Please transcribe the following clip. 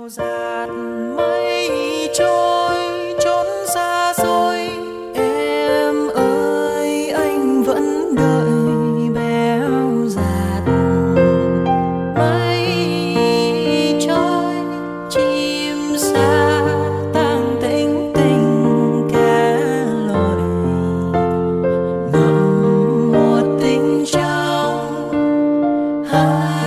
Dạt mây trôi chốn xa xôi, em ơi anh vẫn đợi bèo dạt. Mây trôi chim sa tang tĩnh tình cá lội, ngậm một tình trong hai